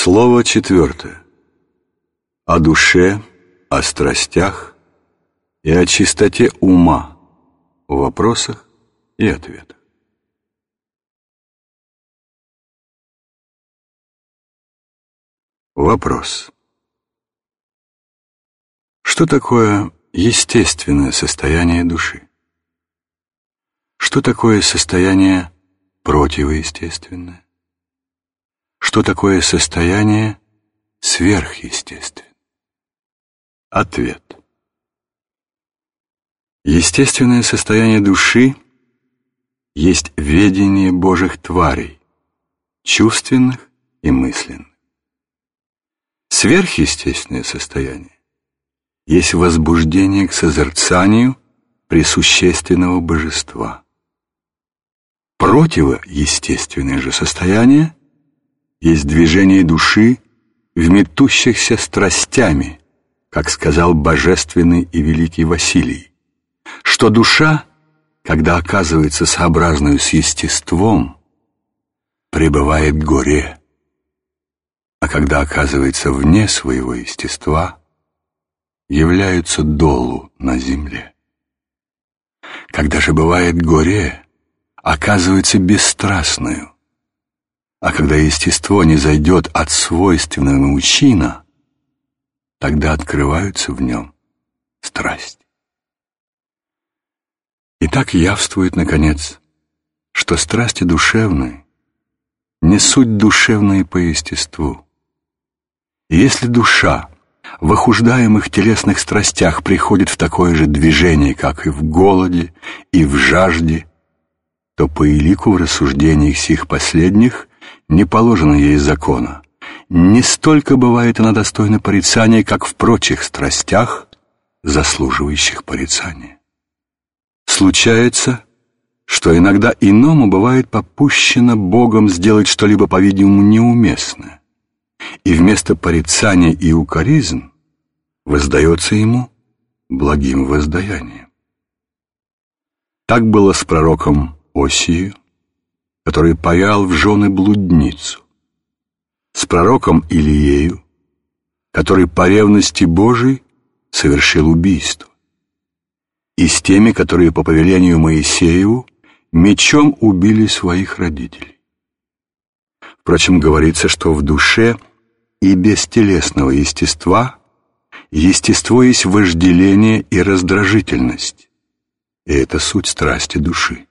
Слово четвертое. О душе, о страстях и о чистоте ума в вопросах и ответах. Вопрос. Что такое естественное состояние души? Что такое состояние противоестественное? Что такое состояние сверхъестественное? Ответ. Естественное состояние души есть ведение Божьих тварей, чувственных и мысленных. Сверхъестественное состояние есть возбуждение к созерцанию пресущественного божества. Противоестественное же состояние есть движение души в метущихся страстями, как сказал божественный и великий Василий, что душа, когда оказывается сообразною с естеством, пребывает в горе, а когда оказывается вне своего естества, являются долу на земле. Когда же бывает горе, оказывается бесстрастною, а когда естество не зайдет от свойственного ему чина, тогда открываются в нем страсти. И так явствует, наконец, что страсти душевные не суть душевные по естеству. И если душа в охуждаемых телесных страстях приходит в такое же движение, как и в голоде, и в жажде, то по элику в рассуждениях сих последних не положено ей закона. Не столько бывает она достойна порицания, как в прочих страстях, заслуживающих порицания. Случается, что иногда иному бывает попущено Богом сделать что-либо, по-видимому, неуместное, и вместо порицания и укоризн воздается ему благим воздаянием. Так было с пророком Осией, который паял в жены блудницу, с пророком Илиею, который по ревности Божией совершил убийство, и с теми, которые по повелению Моисееву мечом убили своих родителей. Впрочем, говорится, что в душе и без телесного естества естество есть вожделение и раздражительность, и это суть страсти души.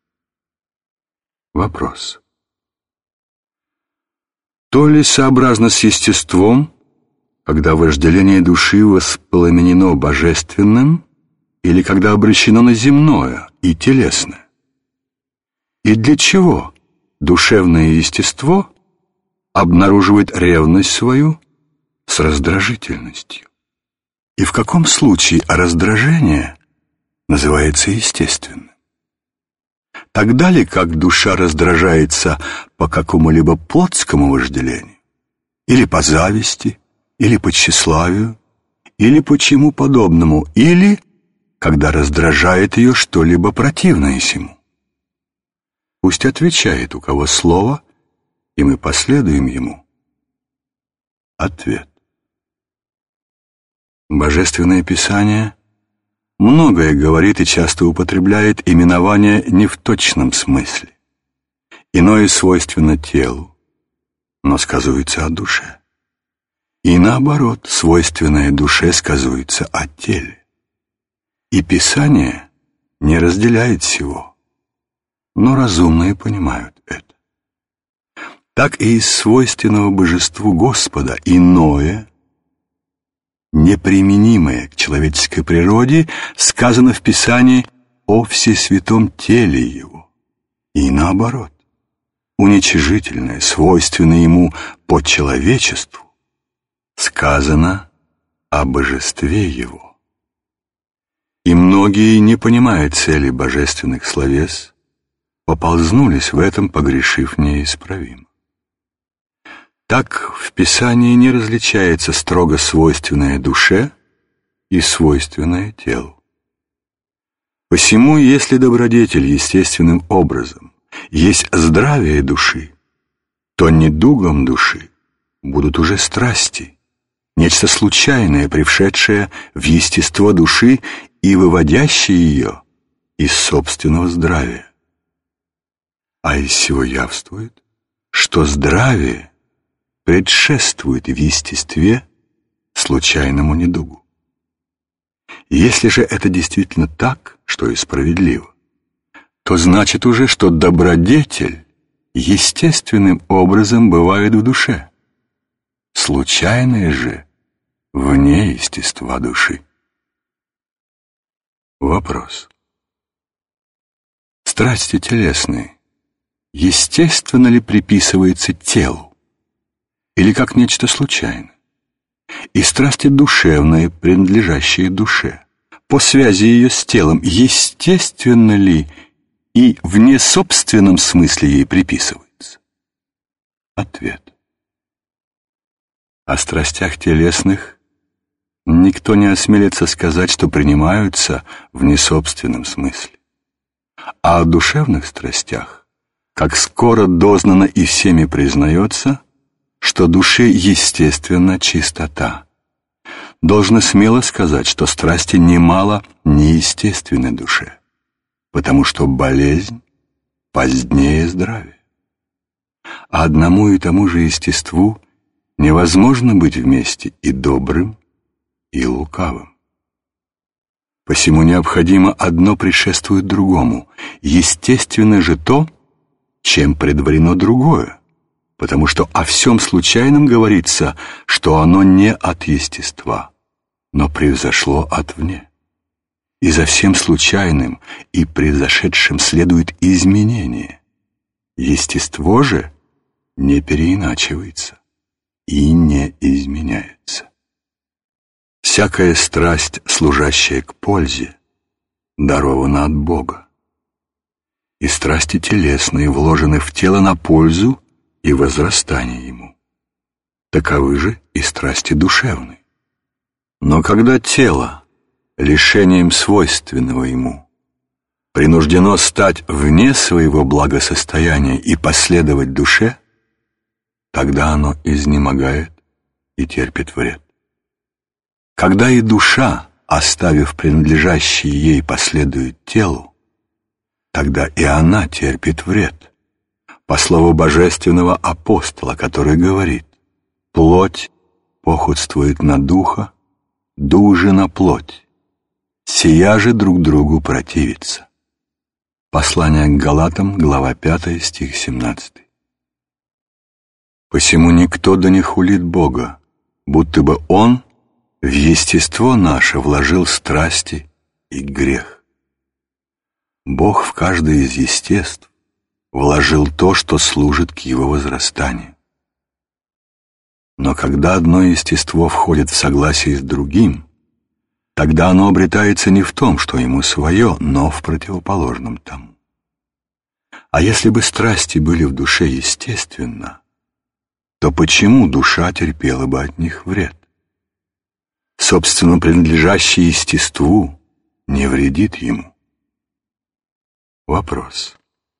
Вопрос. То ли сообразно с естеством, когда вожделение души воспламенено божественным, или когда обречено на земное и телесное? И для чего душевное естество обнаруживает ревность свою с раздражительностью? И в каком случае раздражение называется естественным? Тогда ли, как душа раздражается по какому-либо плотскому вожделению, или по зависти, или по тщеславию, или по чему подобному, или когда раздражает ее что-либо противное сему? Пусть отвечает, у кого слово, и мы последуем ему. Ответ. Божественное Писание многое говорит и часто употребляет именование не в точном смысле. Иное свойственно телу, но сказывается о душе. И наоборот, свойственное душе сказывается о теле. И Писание не разделяет всего, но разумные понимают это. Так и из свойственного божеству Господа иное, неприменимое к человеческой природе, сказано в Писании о всесвятом теле Его. И наоборот, уничижительное, свойственное Ему по человечеству, сказано о божестве Его. И многие, не понимая цели божественных словес, поползнулись в этом, погрешив неисправимо. Так в Писании не различается строго свойственное душе и свойственное телу. Посему, если добродетель естественным образом есть здравие души, то недугом души будут уже страсти, нечто случайное, прившедшее в естество души и выводящее ее из собственного здравия. А из сего явствует, что здравие предшествует в естестве случайному недугу. Если же это действительно так, что и справедливо, то значит уже, что добродетель естественным образом бывает в душе, случайное же вне естества души. Вопрос. Страсти телесные естественно ли приписывается телу или как нечто случайное? И страсти душевные, принадлежащие душе, по связи ее с телом, естественно ли и в несобственном смысле ей приписывается? Ответ. О страстях телесных никто не осмелится сказать, что принимаются в несобственном смысле. А о душевных страстях, как скоро дознано и всеми признается, что душе естественна чистота. Должно смело сказать, что страсти немало неестественны душе, потому что болезнь позднее здравия. А одному и тому же естеству невозможно быть вместе и добрым, и лукавым. Посему необходимо одно предшествует другому. Естественно же то, чем предварено другое, потому что о всем случайном говорится, что оно не от естества, но превзошло отвне. И за всем случайным и произошедшим следует изменение. Естество же не переиначивается и не изменяется. Всякая страсть, служащая к пользе, дарована от Бога. И страсти телесные вложены в тело на пользу и возрастание ему. Таковы же и страсти душевные. Но когда тело, лишением свойственного ему, принуждено стать вне своего благосостояния и последовать душе, тогда оно изнемогает и терпит вред. Когда и душа, оставив принадлежащее ей, последует телу, тогда и она терпит вред. По слову божественного апостола, который говорит: «Плоть похотствует на духа, дух же на плоть, сия же друг другу противится». Послание к Галатам, глава 5, стих 17. Посему никто да не хулит Бога, будто бы Он в естество наше вложил страсти и грех. Бог в каждое из естеств вложил то, что служит к его возрастанию. Но когда одно естество входит в согласие с другим, тогда оно обретается не в том, что ему свое, но в противоположном тому. А если бы страсти были в душе естественно, то почему душа терпела бы от них вред? Собственно, принадлежащее естеству не вредит ему. Вопрос.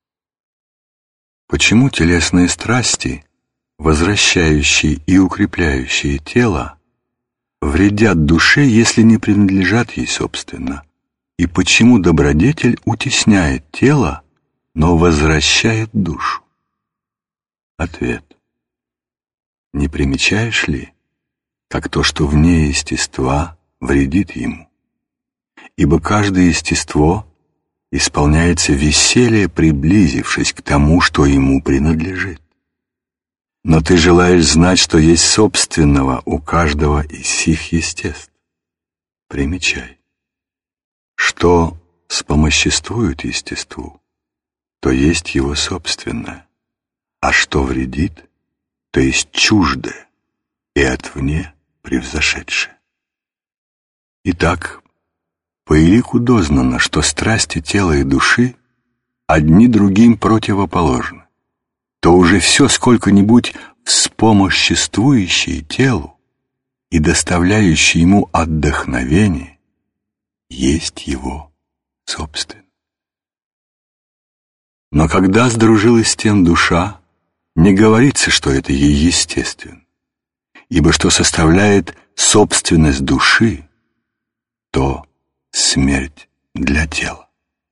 Почему телесные страсти, возвращающие и укрепляющие тело, вредят душе, если не принадлежат ей собственно? И почему добродетель утесняет тело, но возвращает душу? Ответ. Не примечаешь ли, как то, что вне естества, вредит ему? Ибо каждое естество исполняется веселье, приблизившись к тому, что ему принадлежит. Но ты желаешь знать, что есть собственного у каждого из сих естеств. Примечай. Что спомоществует естеству, то есть его собственное, а что вредит, то есть чуждое и отвне превзошедшее. Итак, по элику дознано, что страсти тела и души одни другим противоположны, то уже все сколько-нибудь вспомоществующее телу и доставляющее ему отдохновение есть его собственное. Но когда сдружилась с тем душа, не говорится, что это ей естественно, ибо что составляет собственность души, то смерть для тела.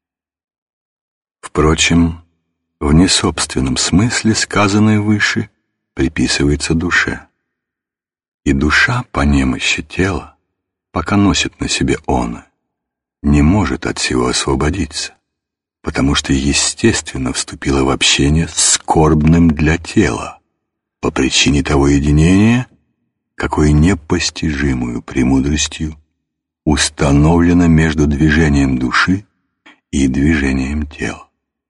Впрочем, в несобственном смысле сказанное выше приписывается душе. И душа по немощи тела, пока носит на себе оно, не может от сего освободиться, потому что естественно вступила в общение с скорбным для тела по причине того единения, какое непостижимую премудростью установлено между движением души и движением тела.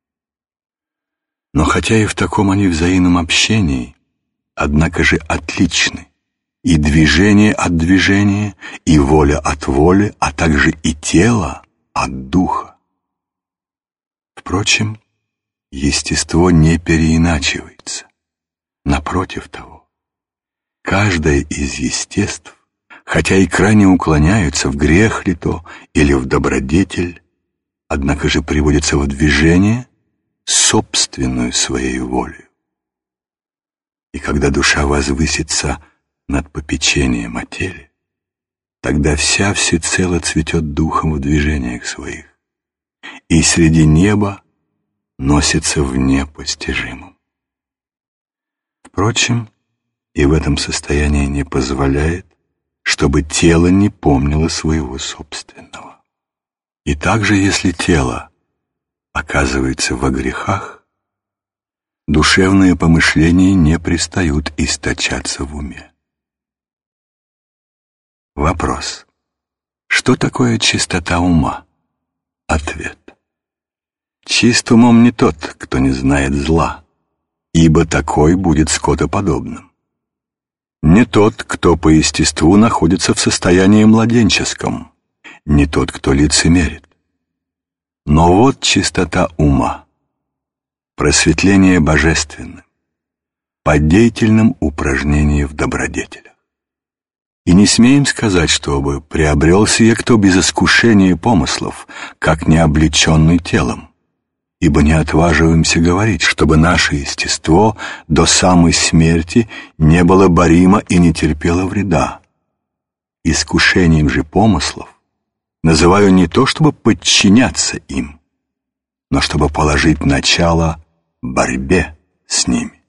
Но хотя и в таком они взаимном общении, однако же отличны и движение от движения, и воля от воли, а также и тело от духа. Впрочем, естество не переиначивается. Напротив того, каждое из естеств, хотя и крайне уклоняются в грех ли то или в добродетель, однако же приводится в движение собственную своей волею. И когда душа возвысится над попечением о теле, тогда вся всецело цветет духом в движениях своих, и среди неба носится в непостижимом. Впрочем, и в этом состоянии не позволяет, чтобы тело не помнило своего собственного. И также, если тело оказывается во грехах, душевные помышления не перестают источаться в уме. Вопрос. Что такое чистота ума? Ответ. Чист умом не тот, кто не знает зла, ибо такой будет скотоподобным. Не тот, кто по естеству находится в состоянии младенческом, не тот, кто лицемерит. Но вот чистота ума, просветление божественным, по деятельном упражнении в добродетелях. И не смеем сказать, чтобы приобрел сие кто без искушения помыслов, как не облеченный телом, ибо не отваживаемся говорить, чтобы наше естество до самой смерти не было боримо и не терпело вреда. Искушением же помыслов называю не то, чтобы подчиняться им, но чтобы положить начало борьбе с ними.